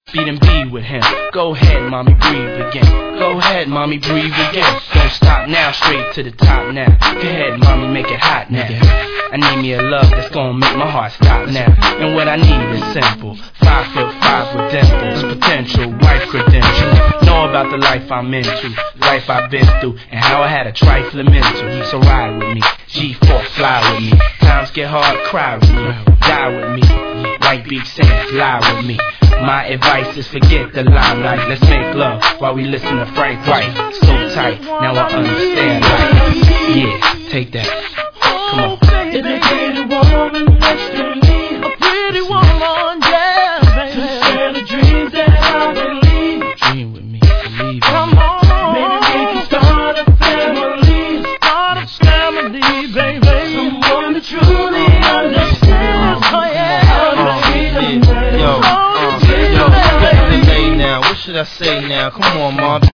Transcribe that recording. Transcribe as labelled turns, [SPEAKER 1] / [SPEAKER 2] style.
[SPEAKER 1] Beat and be with him. Go ahead, mommy, breathe again. Go ahead, mommy, breathe again. Don't stop now, straight to the top now. Go ahead, mommy, make it hot now. I need me a love that's gonna make my heart stop now. And what I need is simple. 5'5" with dimples, potential wife credentials. Know about the life I'm into, life I've been through, and how I had a trifling mental. So ride with me, G4 fly with me. Times get hard, cry with me, die with me. White Beach Saints, lie with me. My advice is forget the limelight. Let's make love while we listen to Frank White. So tight, now I understand life. Yeah, take that. Come on.
[SPEAKER 2] It's a pretty woman next to me. A pretty woman, yeah, baby. To share the dreams that I believe.
[SPEAKER 1] Dream with me, believe me.
[SPEAKER 2] Come on. Maybe we can start a family. Start a family, baby. Someone to truly understand. Oh, yeah.
[SPEAKER 1] Yo, what should I say now? Come on, mom.